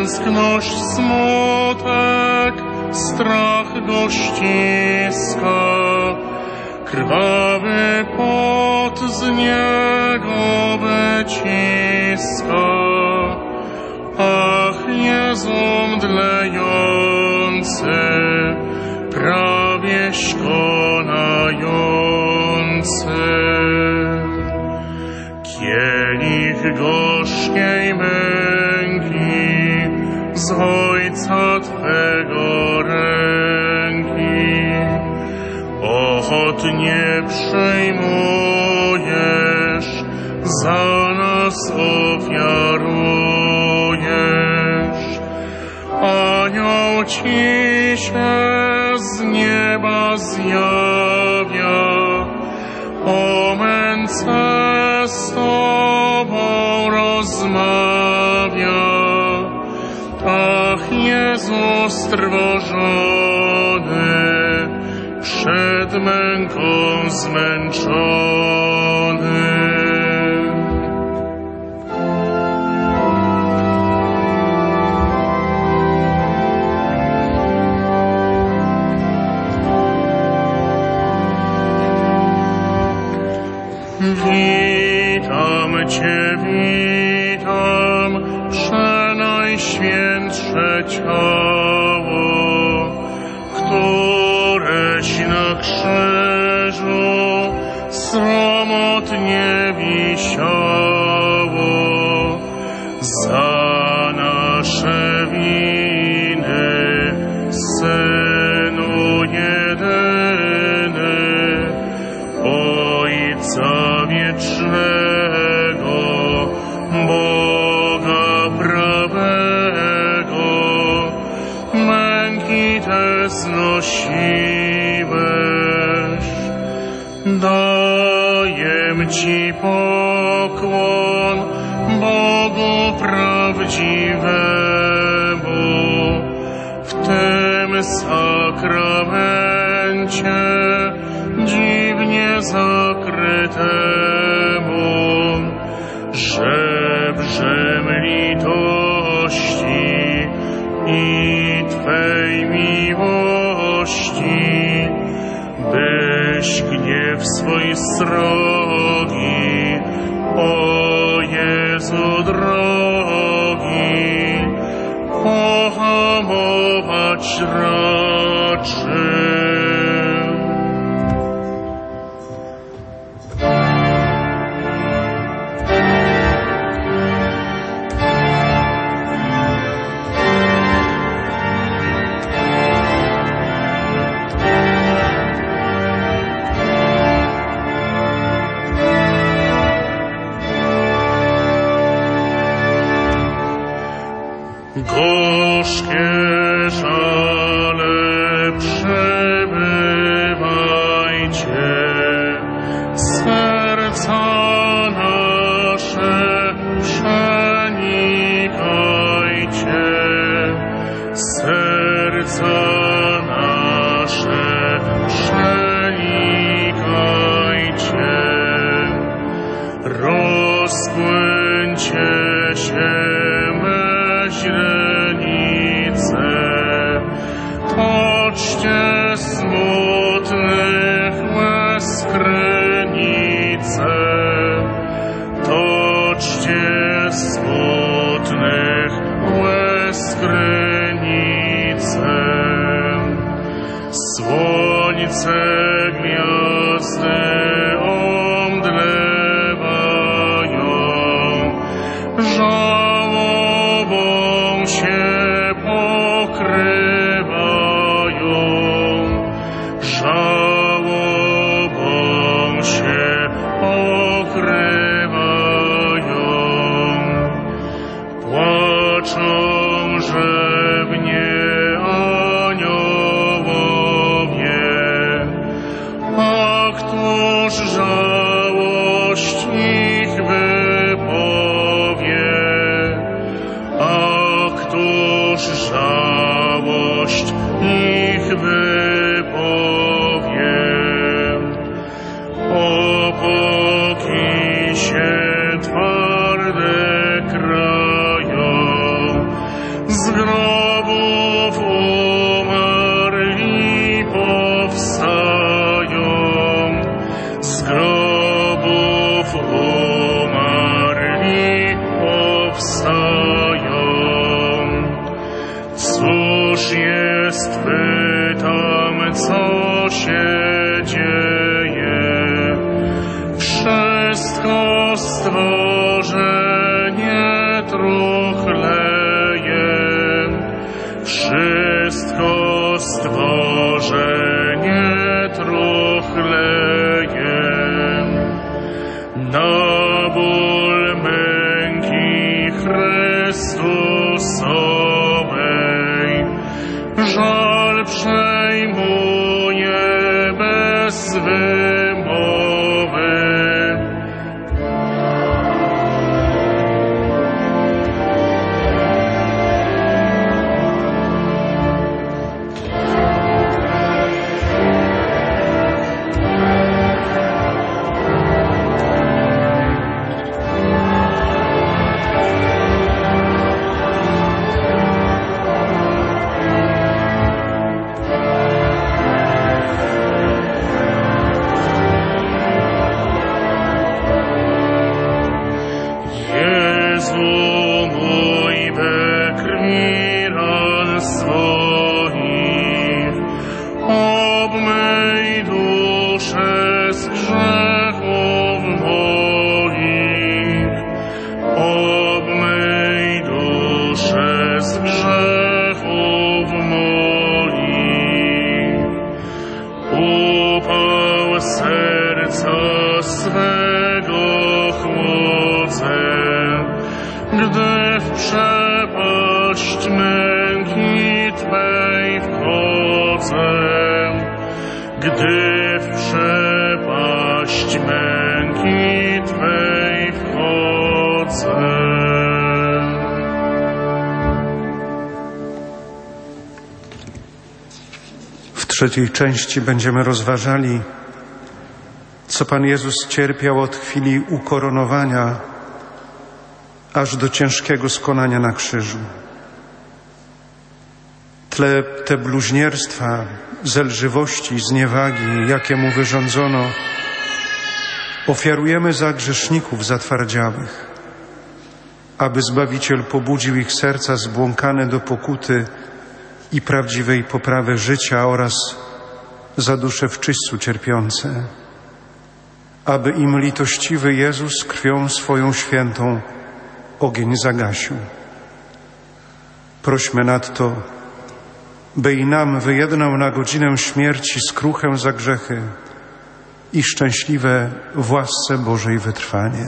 tęskność, smutek, strach go ściska, krwawy pot z niego wyciska. Ach, Jezu mdlejący, prawieś konający, kielich gorzkiej męki z Ojca Twego ręki ochotnie przyjmujesz, za nas ofiarujesz. Anioł Ci się z nieba zjawia, o męce z Tobą rozmawia. Ach, Jezus strwożony, przed męką zmęczony. Witam Cię, witam, przenajświętsze ciało, któreś na krzyżu sromotnie wisiało. Za nasze winy, Synu jedyny, Ojca wiecznego, Boga prawego, męki te znosiłeś. Daję Ci pokłon, Bogu prawdziwemu, w tym sakramencie dziwnie zakrytemu, żebrzem litości i Twej miłości, byś gniew swój srogi, o Jezu drogi, pohamować raczył. Gorzkie żale przebywajcie, serca nasze przenikajcie, serca nasze przenikajcie, rozpłyńcie się źrenice, toczcie smutnych łez krynice, toczcie smutnych łez krynice. Słońce, gwiazdy omdlewają, żałobą się pokrywają, żałobą się pokrywają. Płaczą rzewnie aniołowie, a któż żałość ich wypowie? A któż żałość ich wypowie? Opoki się twarde krają, jest, pytam, co się dzieje. Wszystko stworzenie truchleje, wszystko stworzenie truchleje. Na ból męki Chrystusowej żal przejmuje bez wymowy. Gdy w przepaść męki Twej wchodzę, gdy w przepaść męki Twej wchodzę. W trzeciej części będziemy rozważali, co Pan Jezus cierpiał od chwili ukoronowania aż do ciężkiego skonania na krzyżu. Te bluźnierstwa, zelżywości, zniewagi, jakie Mu wyrządzono, ofiarujemy za grzeszników zatwardziałych, aby Zbawiciel pobudził ich serca zbłąkane do pokuty i prawdziwej poprawy życia oraz za dusze w czyśćcu cierpiące, aby im litościwy Jezus krwią swoją świętą ogień zagasił. Prośmy nadto, by i nam wyjednał na godzinę śmierci skruchę za grzechy i szczęśliwe w łasce Bożej wytrwanie.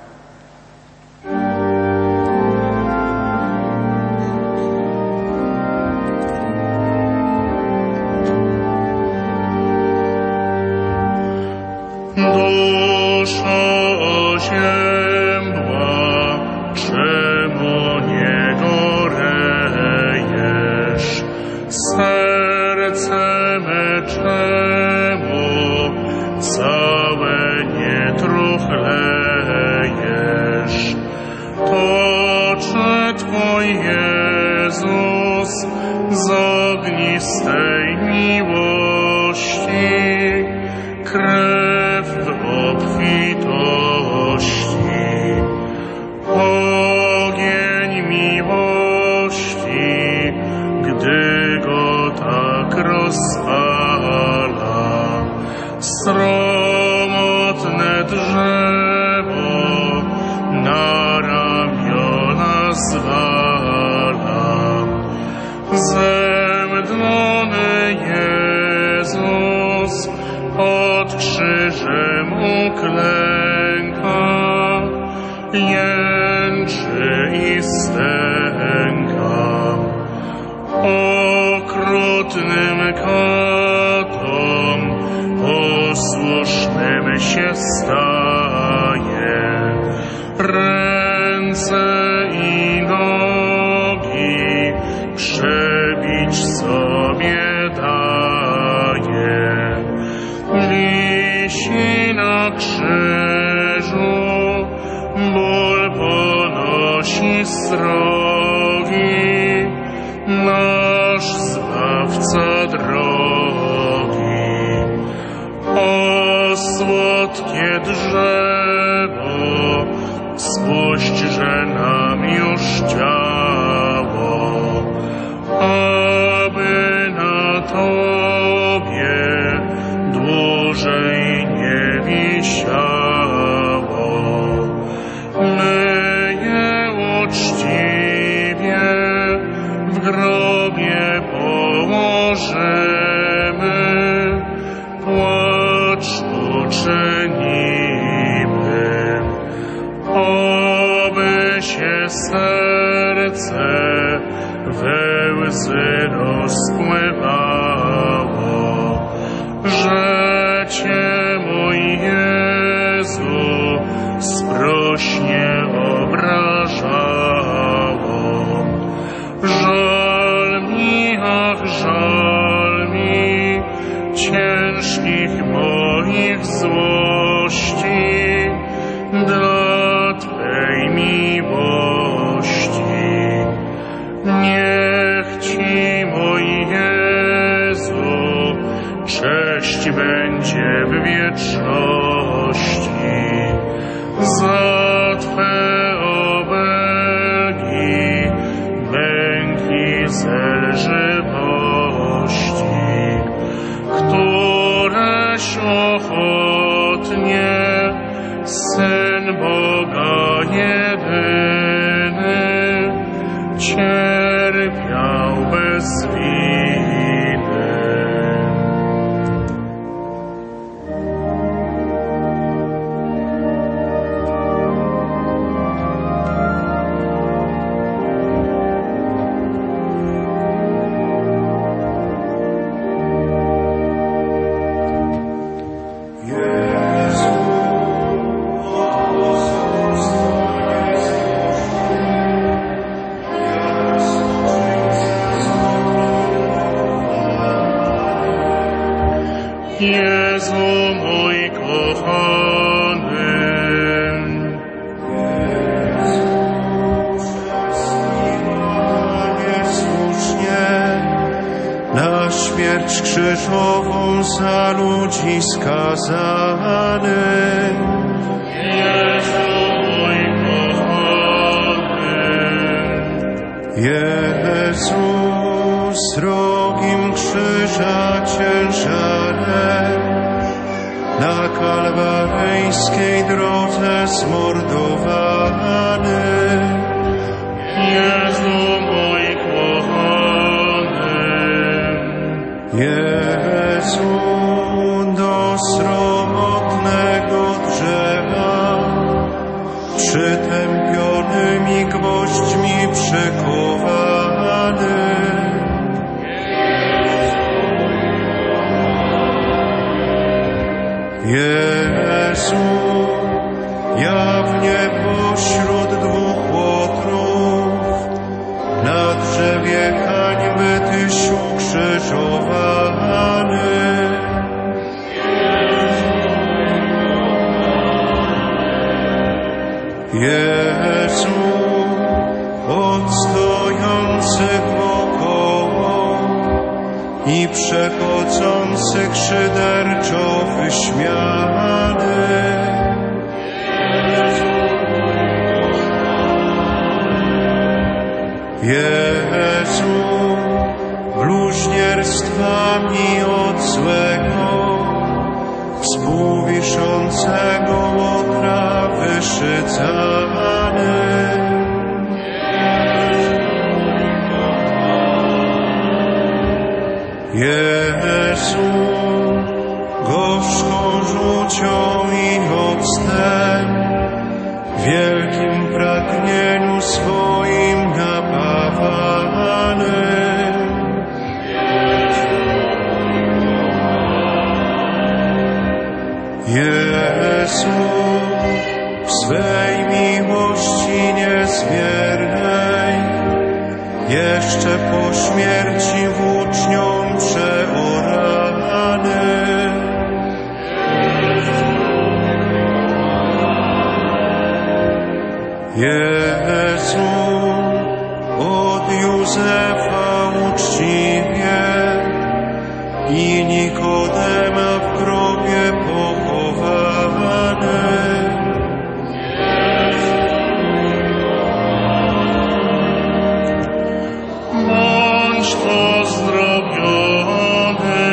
Z ognistej miłości, krew w obfitości, ogień miłości, gdy go tak rozpala, sromotne drzewo na ramiona zwala. Zemdlony Jezus pod krzyżem uklęka, jęczy i stęka. Okrutnym katom posłusznym się staje, ręce i nogi przebić sobie daje. Wisi na krzyżu, ból ponosi srogi, nasz Zbawca drogi. O słodkie drzewo, spuść, że nam już ciało, aby grobie położymy, płacz uczynimy, oby się serce we łzy rozpływało, że Cię, mój Jezu, sprośnie obrażało. Żal mi, ach, żal mi ciężkich moich złości dla Twej miłości. Niech Ci, mój Jezu, cześć będzie w wieczności za Twe obelgi, męki zelżywości, któreś ochotnie Syn Boga jedyny cierpiał bez winy. Jezu mój kochany, niesłusznie na śmierć krzyżową za ludzi skazany. Jezu mój kochany, Jezu z drogim krzyża ciężarem na kalwaryjskiej drodze zmordowany. Jezu mój kochany, Jezu do sromotnego drzewa przytępionymi gwoźdźmi przykowany. Jezu, jawnie pośród dwóch łotrów, na drzewie hańby Tyś ukrzyżowany. Jezu, odstojący wokoło i przechodzących szyderczo wyśmiany. Jezu, bluźnierstwami od złego, współwiszącego łotra wyszydzany. Jezu, gorzką żółcią i octem, wielkim pragnieniu swoim napawany. Jezu, w swej miłości niezmiernej, jeszcze po śmierci włócznią przeorany. Jezu, od Józefa uczciwie i Nikodema w grobie pochowany. bądź pozdrowiony,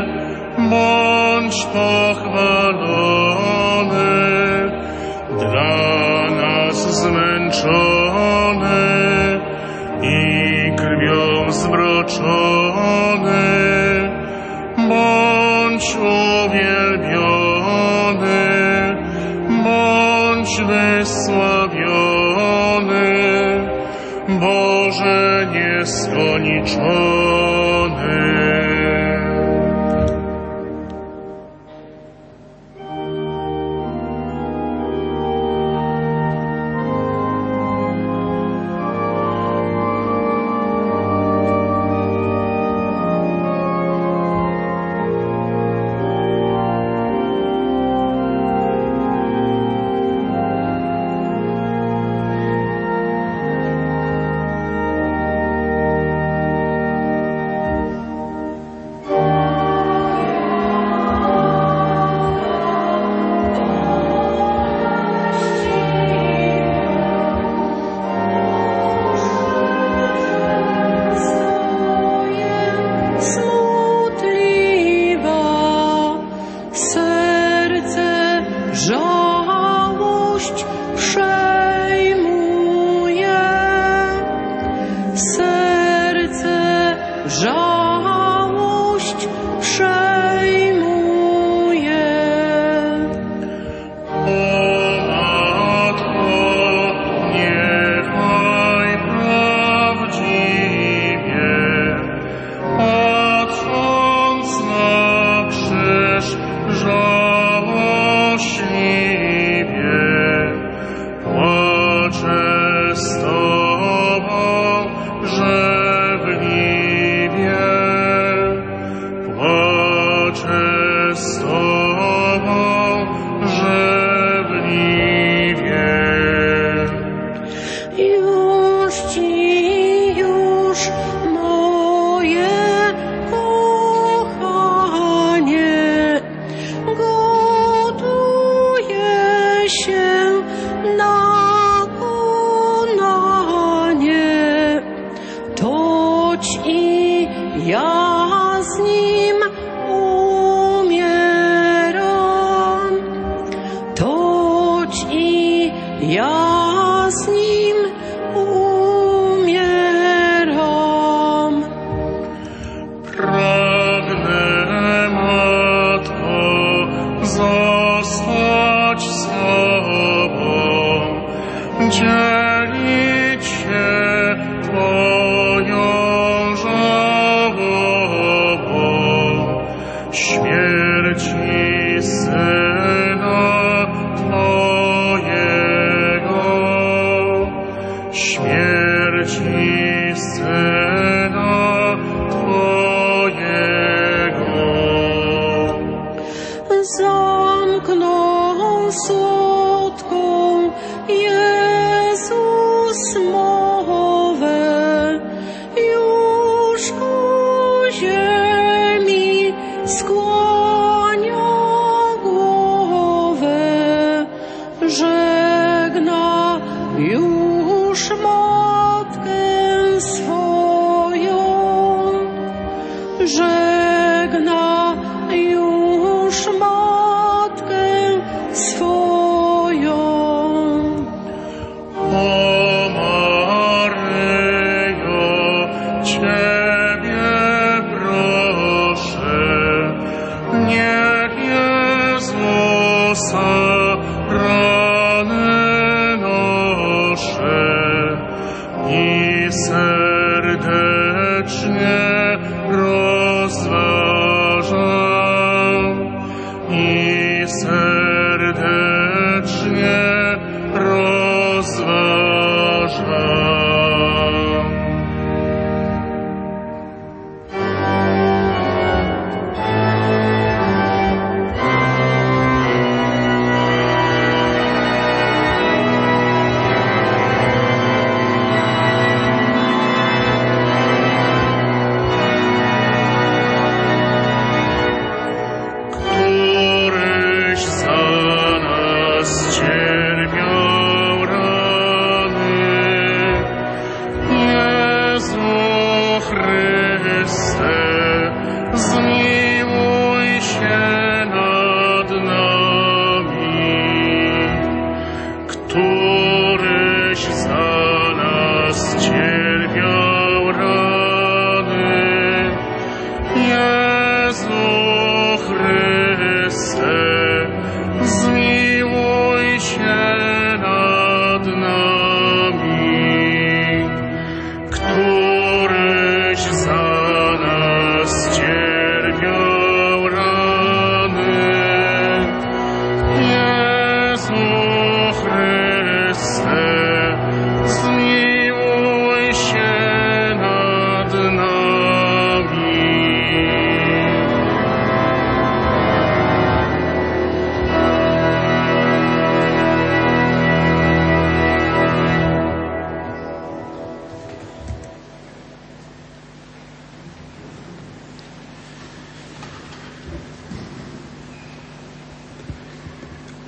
bądź pochwalony, dla nas zmęczony i krwią zmroczony, bądź uwielbiony, bądź wysławiony, Boże nieskoniczony.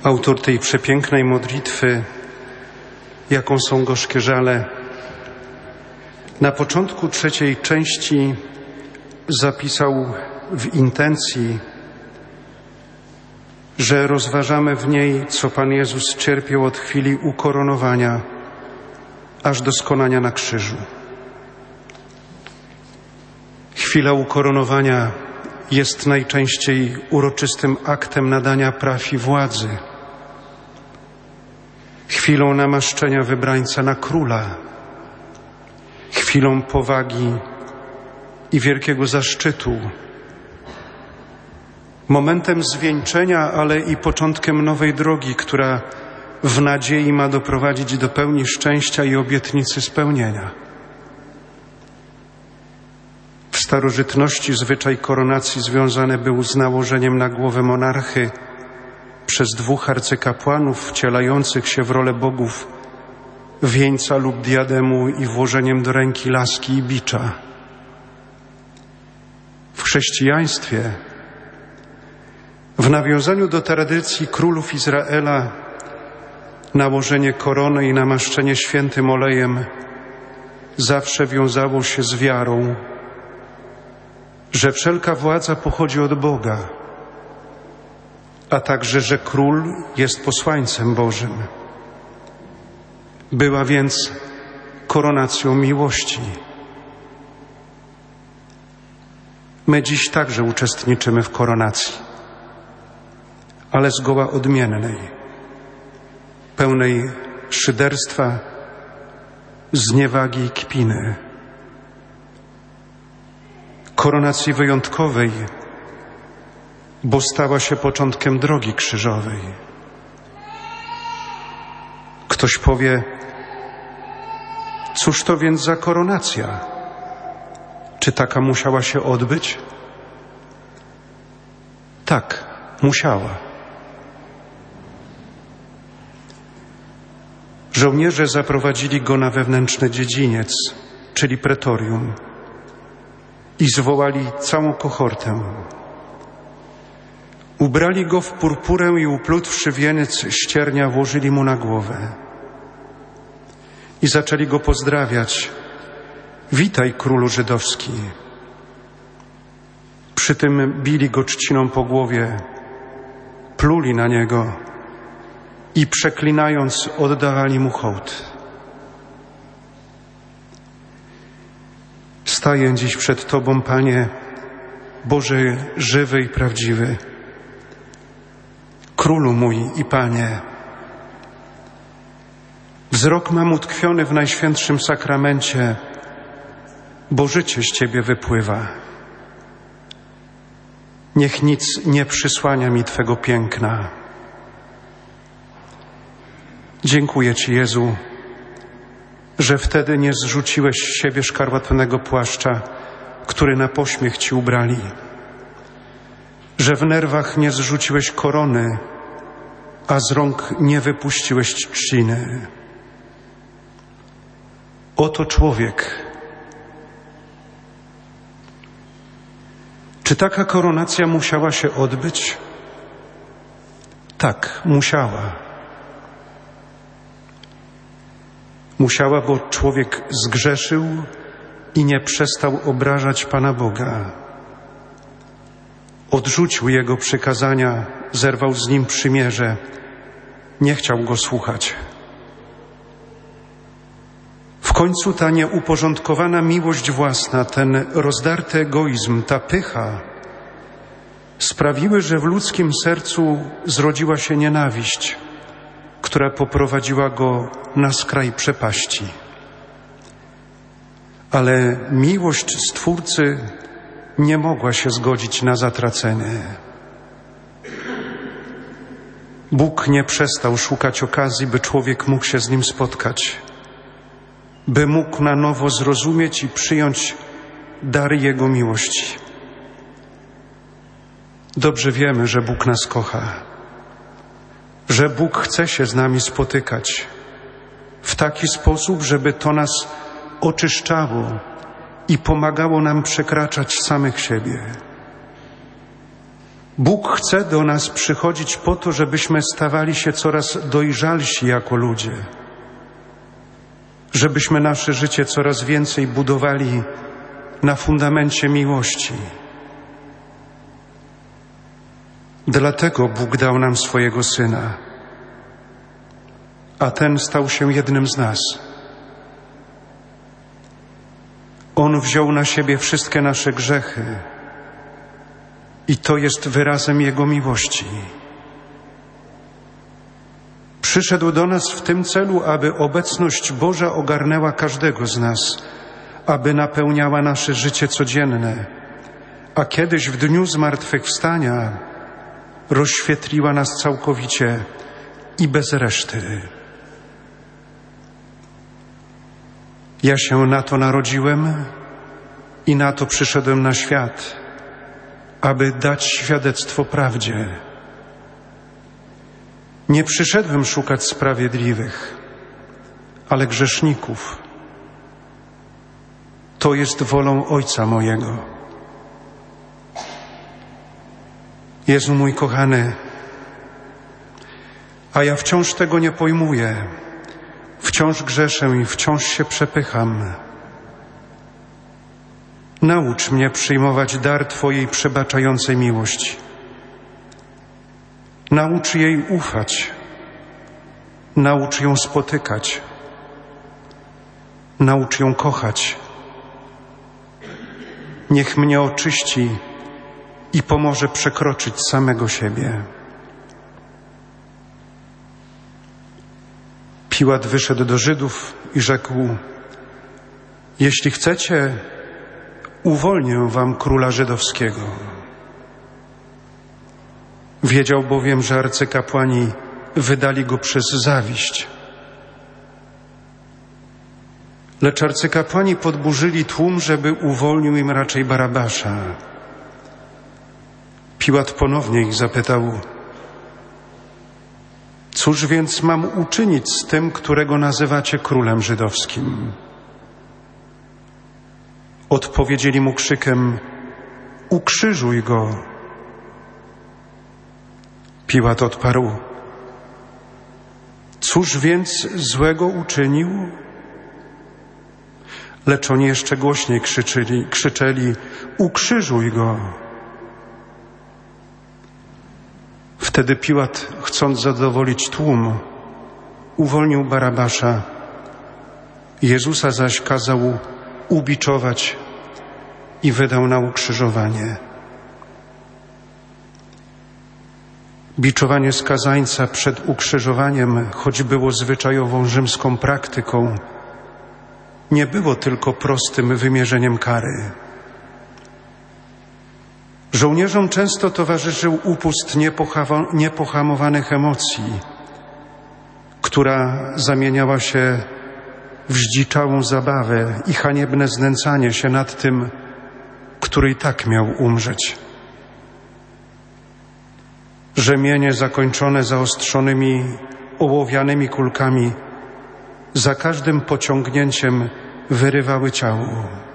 Autor tej przepięknej modlitwy, jaką są gorzkie żale, na początku trzeciej części zapisał w intencji, że rozważamy w niej, co Pan Jezus cierpiał od chwili ukoronowania aż do skonania na krzyżu. Chwila ukoronowania jest najczęściej uroczystym aktem nadania praw i władzy, chwilą namaszczenia wybrańca na króla, chwilą powagi i wielkiego zaszczytu, momentem zwieńczenia, ale i początkiem nowej drogi, która w nadziei ma doprowadzić do pełni szczęścia i obietnicy spełnienia. W starożytności zwyczaj koronacji związany był z nałożeniem na głowę monarchy przez 2 arcykapłanów wcielających się w rolę bogów wieńca lub diademu i włożeniem do ręki laski i bicza. W chrześcijaństwie, w nawiązaniu do tradycji królów Izraela, nałożenie korony i namaszczenie świętym olejem zawsze wiązało się z wiarą, że wszelka władza pochodzi od Boga, a także, że król jest posłańcem Bożym. Była więc koronacją miłości. My dziś także uczestniczymy w koronacji, ale zgoła odmiennej, pełnej szyderstwa, zniewagi i kpiny. Koronacji wyjątkowej, bo stała się początkiem drogi krzyżowej. Ktoś powie, cóż to więc za koronacja? Czy taka musiała się odbyć? Tak, musiała. Żołnierze zaprowadzili go na wewnętrzny dziedziniec, czyli pretorium, i zwołali całą kohortę. Ubrali go w purpurę i uplutwszy wieniec ściernia włożyli mu na głowę. I zaczęli go pozdrawiać. Witaj, królu żydowski. Przy tym bili go trzciną po głowie, pluli na niego i przeklinając oddawali mu hołd. Staję dziś przed Tobą, Panie, Boże żywy i prawdziwy, Królu mój i Panie. Wzrok mam utkwiony w Najświętszym Sakramencie, bo życie z Ciebie wypływa. Niech nic nie przysłania mi Twego piękna. Dziękuję Ci, Jezu, że wtedy nie zrzuciłeś z siebie szkarłatnego płaszcza, który na pośmiech Ci ubrali, że w nerwach nie zrzuciłeś korony, a z rąk nie wypuściłeś trzciny. Oto człowiek. Czy taka koronacja musiała się odbyć? Tak, musiała. Musiała, bo człowiek zgrzeszył i nie przestał obrażać Pana Boga. Odrzucił Jego przykazania, zerwał z Nim przymierze, nie chciał Go słuchać. W końcu ta nieuporządkowana miłość własna, ten rozdarty egoizm, ta pycha sprawiły, że w ludzkim sercu zrodziła się nienawiść, która poprowadziła go na skraj przepaści. Ale miłość Stwórcy nie mogła się zgodzić na zatracenie. Bóg nie przestał szukać okazji, by człowiek mógł się z Nim spotkać, by mógł na nowo zrozumieć i przyjąć dary Jego miłości. Dobrze wiemy, że Bóg nas kocha, że Bóg chce się z nami spotykać w taki sposób, żeby to nas oczyszczało i pomagało nam przekraczać samych siebie. Bóg chce do nas przychodzić po to, żebyśmy stawali się coraz dojrzalsi jako ludzie, żebyśmy nasze życie coraz więcej budowali na fundamencie miłości. Dlatego Bóg dał nam swojego Syna, a ten stał się jednym z nas. On wziął na siebie wszystkie nasze grzechy i to jest wyrazem Jego miłości. Przyszedł do nas w tym celu, aby obecność Boża ogarnęła każdego z nas, aby napełniała nasze życie codzienne, a kiedyś w dniu zmartwychwstania rozświetliła nas całkowicie i bez reszty. Ja się na to narodziłem i na to przyszedłem na świat, aby dać świadectwo prawdzie. Nie przyszedłem szukać sprawiedliwych, ale grzeszników. To jest wolą Ojca mojego. Jezu mój kochany, a ja wciąż tego nie pojmuję. Wciąż grzeszę i wciąż się przepycham. Naucz mnie przyjmować dar Twojej przebaczającej miłości. Naucz jej ufać. Naucz ją spotykać. Naucz ją kochać. Niech mnie oczyści i pomoże przekroczyć samego siebie. Piłat wyszedł do Żydów i rzekł: jeśli chcecie, uwolnię wam króla żydowskiego. Wiedział bowiem, że arcykapłani wydali go przez zawiść. Lecz arcykapłani podburzyli tłum, żeby uwolnił im raczej Barabasza. Piłat ponownie ich zapytał: cóż więc mam uczynić z tym, którego nazywacie królem żydowskim? Odpowiedzieli mu krzykiem: ukrzyżuj go. Piłat odparł: cóż więc złego uczynił? Lecz oni jeszcze głośniej krzyczeli: ukrzyżuj go. Wtedy Piłat, chcąc zadowolić tłum, uwolnił Barabasza. Jezusa zaś kazał ubiczować i wydał na ukrzyżowanie. Biczowanie skazańca przed ukrzyżowaniem, choć było zwyczajową rzymską praktyką, nie było tylko prostym wymierzeniem kary. Żołnierzom często towarzyszył upust niepohamowanych emocji, która zamieniała się w zdziczałą zabawę i haniebne znęcanie się nad tym, który i tak miał umrzeć. Rzemienie zakończone zaostrzonymi, ołowianymi kulkami za każdym pociągnięciem wyrywały ciało.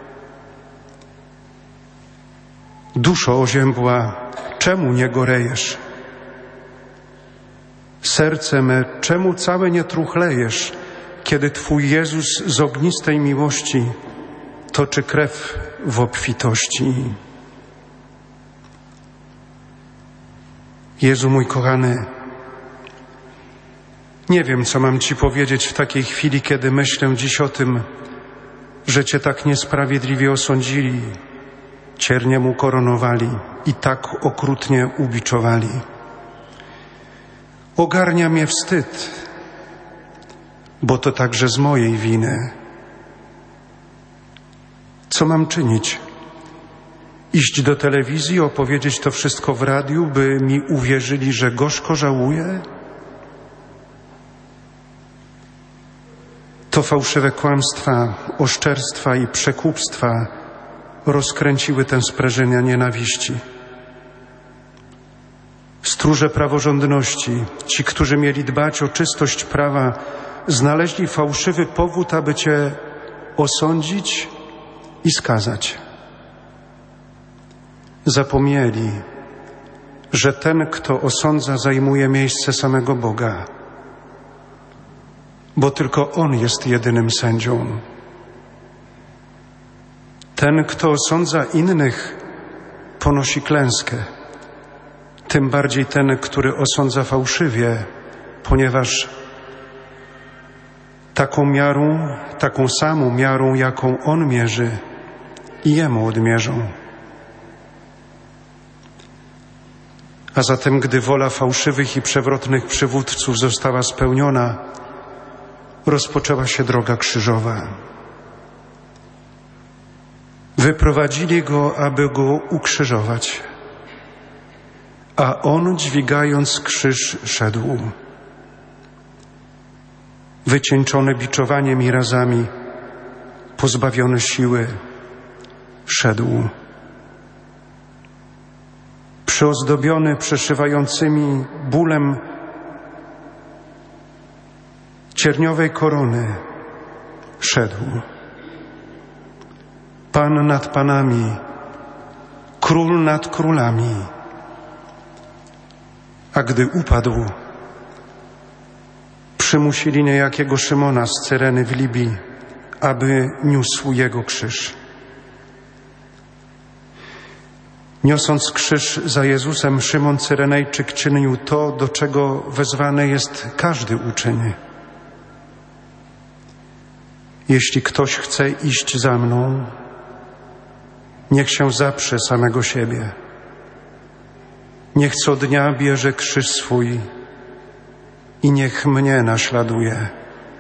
Duszo oziębła, czemu nie gorejesz? Serce me, czemu całe nie truchlejesz, kiedy Twój Jezus z ognistej miłości toczy krew w obfitości? Jezu mój kochany, nie wiem, co mam Ci powiedzieć w takiej chwili, kiedy myślę dziś o tym, że Cię tak niesprawiedliwie osądzili, cierniem ukoronowali i tak okrutnie ubiczowali. Ogarnia mnie wstyd, bo to także z mojej winy. Co mam czynić? Iść do telewizji, opowiedzieć to wszystko w radiu, by mi uwierzyli, że gorzko żałuję? To fałszywe kłamstwa, oszczerstwa i przekupstwa rozkręciły tę sprężynę nienawiści. Stróże praworządności, ci, którzy mieli dbać o czystość prawa, znaleźli fałszywy powód, aby Cię osądzić i skazać. Zapomnieli, że ten, kto osądza, zajmuje miejsce samego Boga, bo tylko On jest jedynym sędzią. Ten, kto osądza innych, ponosi klęskę. Tym bardziej ten, który osądza fałszywie, ponieważ taką samą miarą, jaką on mierzy, i jemu odmierzą. A zatem, gdy wola fałszywych i przewrotnych przywódców została spełniona, rozpoczęła się droga krzyżowa. Wyprowadzili go, aby go ukrzyżować, a on, dźwigając krzyż, szedł. Wycieńczony biczowaniem i razami, pozbawiony siły, szedł. Przyozdobiony przeszywającymi bólem cierniowej korony, szedł. Pan nad panami, król nad królami. A gdy upadł, przymusili niejakiego Szymona z Cyreny w Libii, aby niósł jego krzyż. Niosąc krzyż za Jezusem, Szymon Cyrenejczyk czynił to, do czego wezwany jest każdy uczeń. Jeśli ktoś chce iść za mną, niech się zaprze samego siebie. Niech co dnia bierze krzyż swój i niech mnie naśladuje.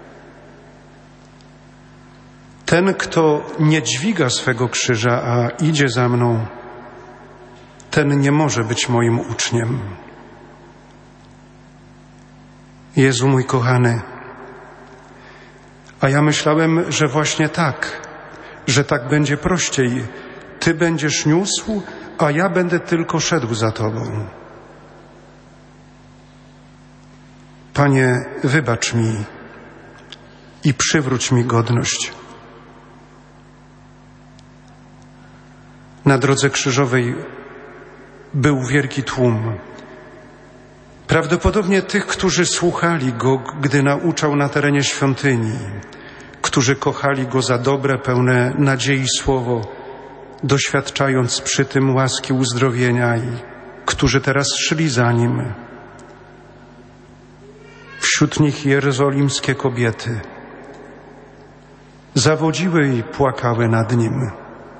Ten, kto nie dźwiga swego krzyża, a idzie za mną, ten nie może być moim uczniem. Jezu mój kochany, a ja myślałem, że właśnie tak, że tak będzie prościej. Ty będziesz niósł, a ja będę tylko szedł za Tobą. Panie, wybacz mi i przywróć mi godność. Na drodze krzyżowej był wielki tłum. Prawdopodobnie tych, którzy słuchali Go, gdy nauczał na terenie świątyni, którzy kochali Go za dobre, pełne nadziei słowo, doświadczając przy tym łaski uzdrowienia i którzy teraz szli za Nim. Wśród nich jerozolimskie kobiety zawodziły i płakały nad Nim.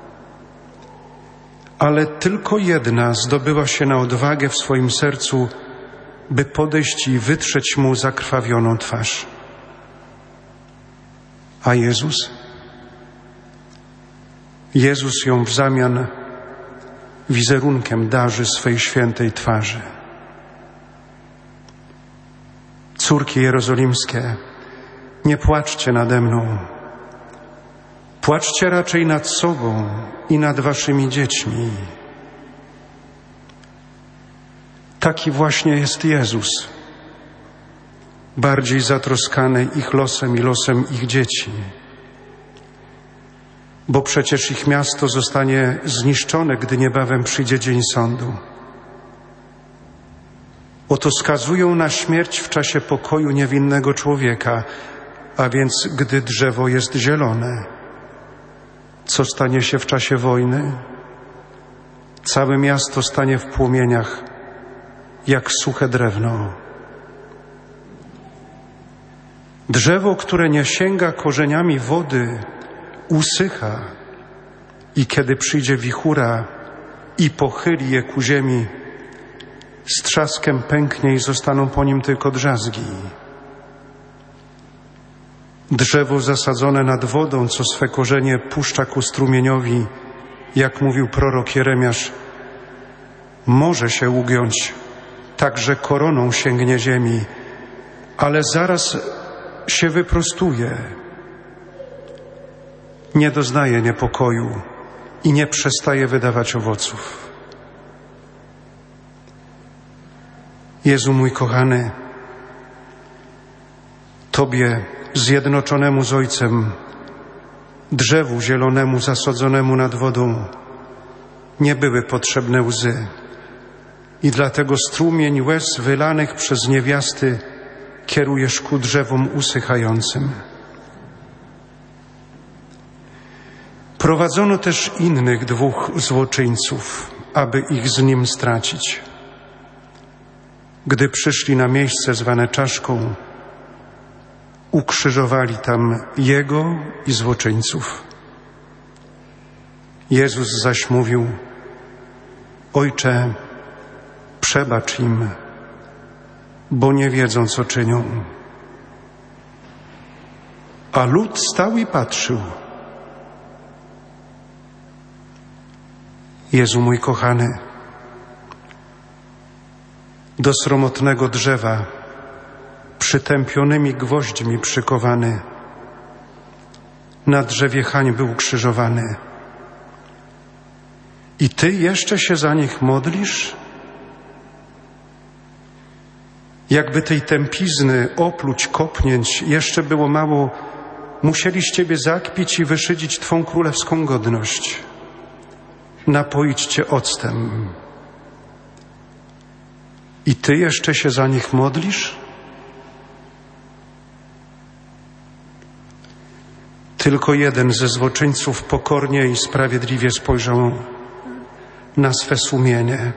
Ale tylko jedna zdobyła się na odwagę w swoim sercu, by podejść i wytrzeć Mu zakrwawioną twarz. A Jezus ją w zamian wizerunkiem darzy swej świętej twarzy. Córki jerozolimskie, nie płaczcie nade mną. Płaczcie raczej nad sobą i nad waszymi dziećmi. Taki właśnie jest Jezus, bardziej zatroskany ich losem i losem ich dzieci. Bo przecież ich miasto zostanie zniszczone, gdy niebawem przyjdzie dzień sądu. Oto skazują na śmierć w czasie pokoju niewinnego człowieka, a więc gdy drzewo jest zielone. Co stanie się w czasie wojny? Całe miasto stanie w płomieniach, jak suche drewno. Drzewo, które nie sięga korzeniami wody, usycha i kiedy przyjdzie wichura i pochyli je ku ziemi, z trzaskiem pęknie i zostaną po nim tylko drzazgi. Drzewo zasadzone nad wodą, co swe korzenie puszcza ku strumieniowi, jak mówił prorok Jeremiasz, może się ugiąć, także koroną sięgnie ziemi, ale zaraz się wyprostuje. Nie doznaje niepokoju i nie przestaje wydawać owoców. Jezu mój kochany, Tobie zjednoczonemu z Ojcem, drzewu zielonemu zasadzonemu nad wodą, nie były potrzebne łzy, i dlatego strumień łez wylanych przez niewiasty kierujesz ku drzewom usychającym. Prowadzono też innych 2 złoczyńców, aby ich z nim stracić. Gdy przyszli na miejsce zwane Czaszką, ukrzyżowali tam jego i złoczyńców. Jezus zaś mówił: Ojcze, przebacz im, bo nie wiedzą, co czynią. A lud stał i patrzył. Jezu mój kochany, do sromotnego drzewa, przytępionymi gwoźdźmi przykowany, na drzewie hańby ukrzyżowany. I Ty jeszcze się za nich modlisz? Jakby tej tępizny, opluć, kopnięć jeszcze było mało, musieli z Ciebie zakpić i wyszydzić Twą królewską godność, napoić Cię octem. I Ty jeszcze się za nich modlisz? Tylko jeden ze złoczyńców pokornie i sprawiedliwie spojrzał na swe sumienie.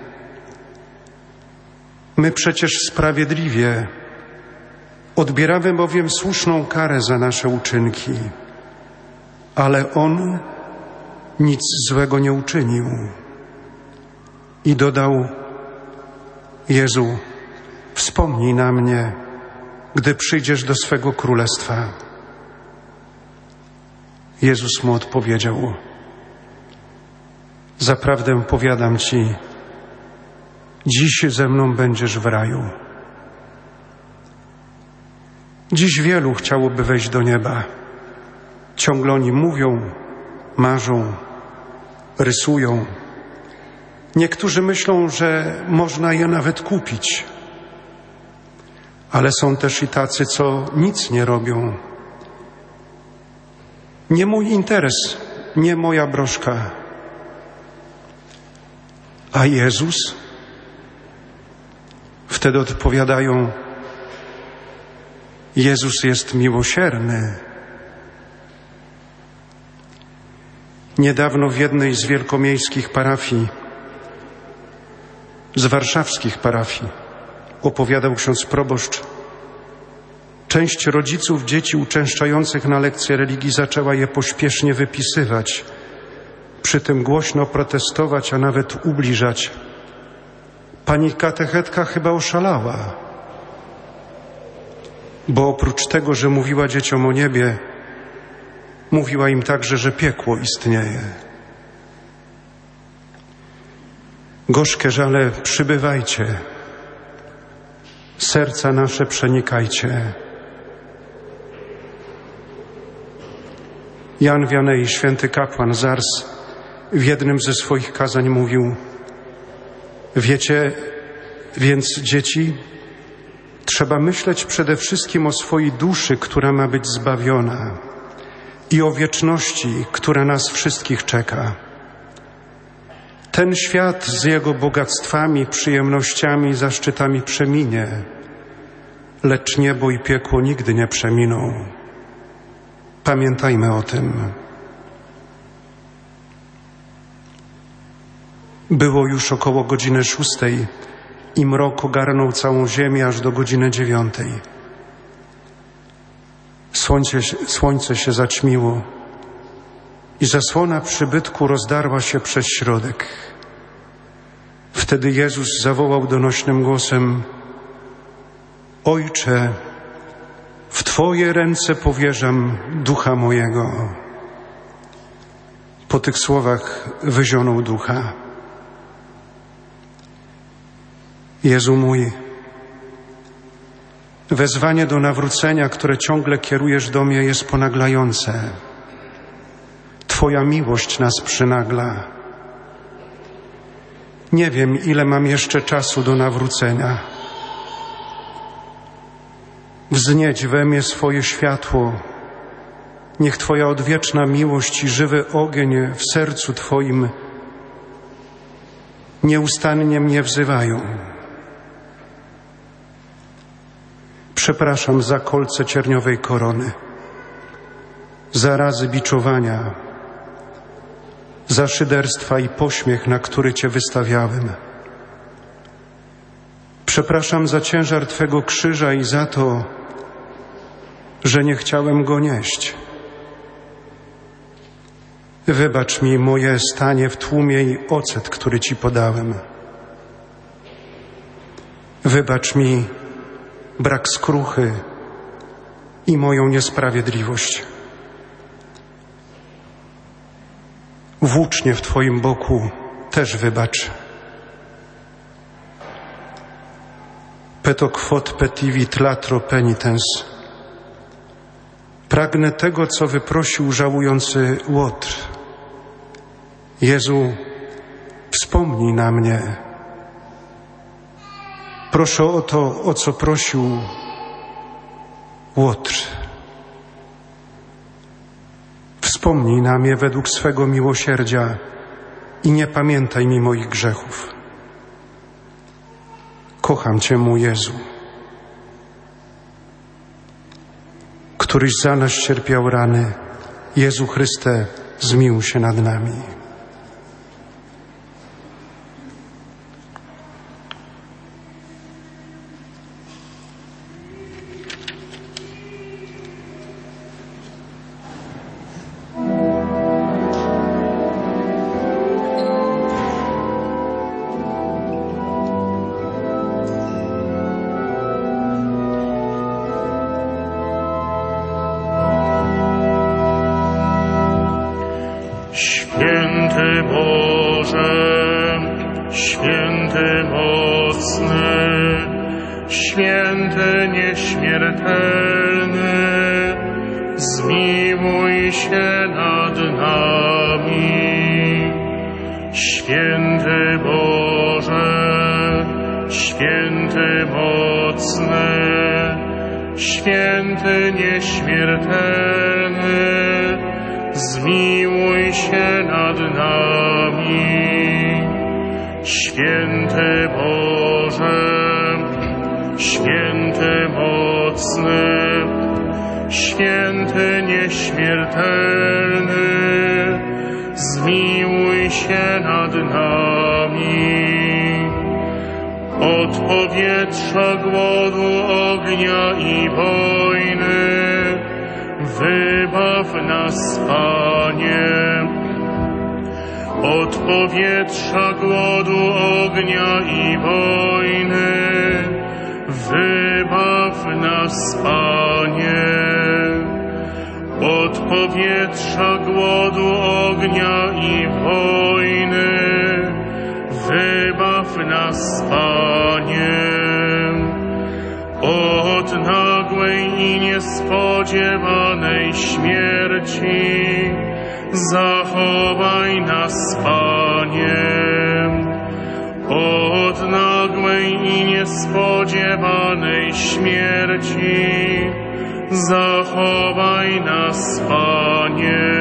My przecież sprawiedliwie odbieramy bowiem słuszną karę za nasze uczynki, ale on nic złego nie uczynił. I dodał: Jezu, wspomnij na mnie, gdy przyjdziesz do swego królestwa. Jezus mu odpowiedział: Zaprawdę powiadam Ci, dziś ze mną będziesz w raju. Dziś wielu chciałoby wejść do nieba. Ciągle oni mówią, marzą, rysują. Niektórzy myślą, że można je nawet kupić. Ale są też i tacy, co nic nie robią. Nie mój interes, nie moja broszka. A Jezus? Wtedy odpowiadają: Jezus jest miłosierny. Niedawno w jednej z wielkomiejskich parafii, z warszawskich parafii, opowiadał ksiądz proboszcz, część rodziców dzieci uczęszczających na lekcje religii zaczęła je pośpiesznie wypisywać, przy tym głośno protestować, a nawet ubliżać. Pani katechetka chyba oszalała, bo oprócz tego, że mówiła dzieciom o niebie, mówiła im także, że piekło istnieje. Gorzkie żale przybywajcie, serca nasze przenikajcie. Jan Wianej, święty kapłan z Ars, w jednym ze swoich kazań mówił: Wiecie, więc dzieci, trzeba myśleć przede wszystkim o swojej duszy, która ma być zbawiona, i o wieczności, która nas wszystkich czeka. Ten świat z jego bogactwami, przyjemnościami i zaszczytami przeminie, lecz niebo i piekło nigdy nie przeminą. Pamiętajmy o tym. Było już około godziny 6 i mrok ogarnął całą ziemię aż do godziny 9. Słońce się zaćmiło i zasłona przybytku rozdarła się przez środek. Wtedy Jezus zawołał donośnym głosem: Ojcze, w Twoje ręce powierzam ducha mojego. Po tych słowach wyzionął ducha. Jezu mój, wezwanie do nawrócenia, które ciągle kierujesz do mnie, jest ponaglające. Twoja miłość nas przynagla. Nie wiem, ile mam jeszcze czasu do nawrócenia. Wznieć we mnie swoje światło. Niech Twoja odwieczna miłość i żywy ogień w sercu Twoim nieustannie mnie wzywają. Przepraszam za kolce cierniowej korony, za razy biczowania, za szyderstwa i pośmiech, na który Cię wystawiałem. Przepraszam za ciężar Twego krzyża i za to, że nie chciałem go nieść. Wybacz mi moje stanie w tłumie i ocet, który Ci podałem. Wybacz mi brak skruchy i moją niesprawiedliwość. Włócznie w Twoim boku też wybacz. Peto quod petivit latro penitens. Pragnę tego, co wyprosił żałujący Łotr. Jezu, wspomnij na mnie. Proszę o to, o co prosił Łotr. Wspomnij na mnie według swego miłosierdzia i nie pamiętaj mi moich grzechów. Kocham Cię, mój Jezu, któryś za nas cierpiał rany. Jezu Chryste, zmiłuj się nad nami. Święty Boże, święty mocny, święty nieśmiertelny, zmiłuj się nad nami. Święty Boże, święty mocny, święty nieśmiertelny, zmiłuj się nad nami. Święty Boże, święty mocny, święty nieśmiertelny, zmiłuj się nad nami. Od powietrza, głodu, ognia i wojny wybaw nas, Panie. Od powietrza, głodu, ognia i wojny wybaw nas, Panie. Od powietrza, głodu, ognia i wojny wybaw nas, Panie. Od nagłej i niespodziewanej śmierci zachowaj nas, Panie. Od nagłej i niespodziewanej śmierci zachowaj nas, Panie.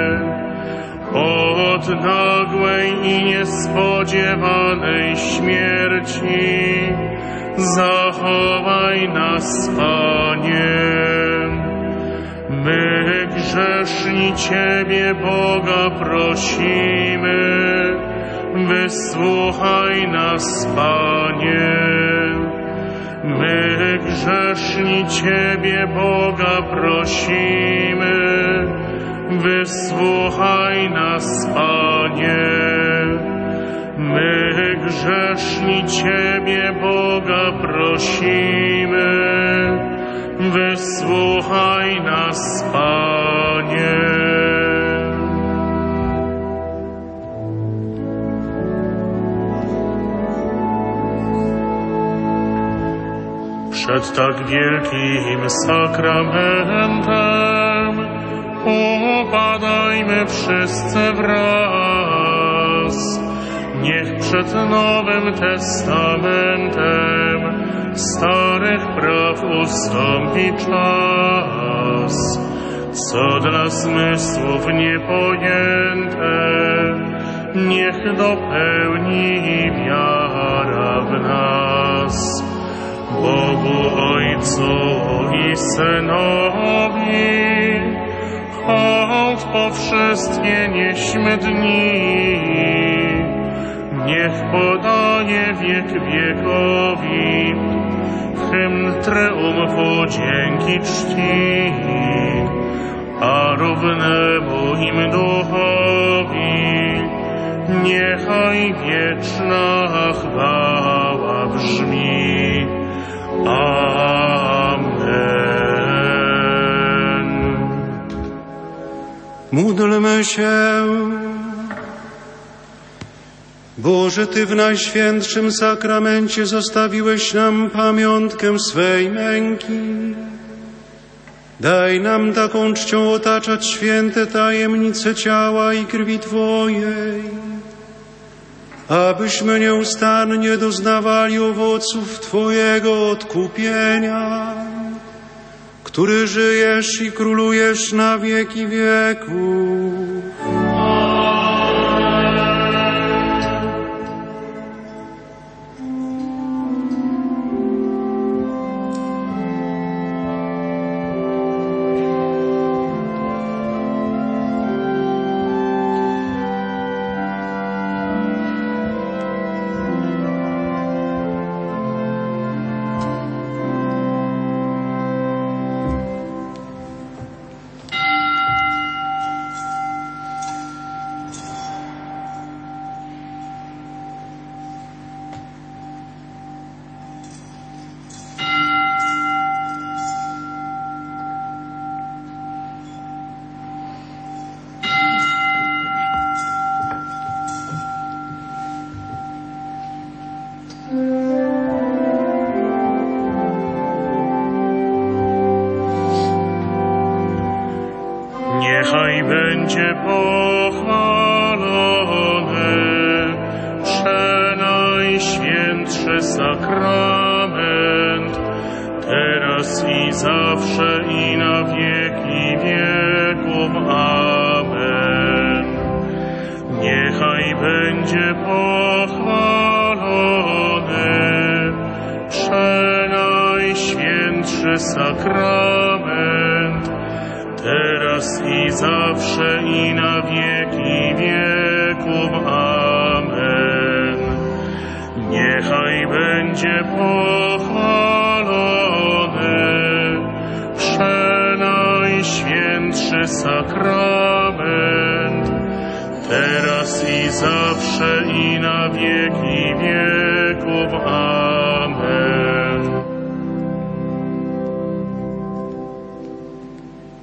Od nagłej i niespodziewanej śmierci zachowaj nas, Panie. My grzeszni Ciebie, Boga, prosimy, wysłuchaj nas, Panie. My grzeszni Ciebie, Boga, prosimy, wysłuchaj nas, Panie. My grzeszni Ciebie, Boga, prosimy, wysłuchaj nas, Panie. Przed tak wielkim sakramentem upadajmy wszyscy wraz. Niech przed Nowym Testamentem starych praw ustąpi czas, co dla zmysłów niepojęte, niech dopełni wiara w nas. Bogu Ojcu i Synowi hołd po wszystkie nieśmy dni. Niech podaje wiek wiekowi hymn triumfu dzięki czci, a równemu im duchowi niechaj wieczna chwała brzmi. Amen. Módlmy się. Boże, Ty w Najświętszym Sakramencie zostawiłeś nam pamiątkę swej męki. Daj nam taką czcią otaczać święte tajemnice ciała i krwi Twojej, abyśmy nieustannie doznawali owoców Twojego odkupienia, który żyjesz i królujesz na wieki wieków. Niechaj będzie pochwalony Przenajświętszy Sakrament, teraz i zawsze i na wieki wieków. Amen. Niechaj będzie pochwalony Przenajświętszy Sakrament, teraz i zawsze i na wieki wieków. Amen. Niechaj będzie pochwalony Przenajświętszy Sakrament, teraz i zawsze i na wieki wieków. Amen.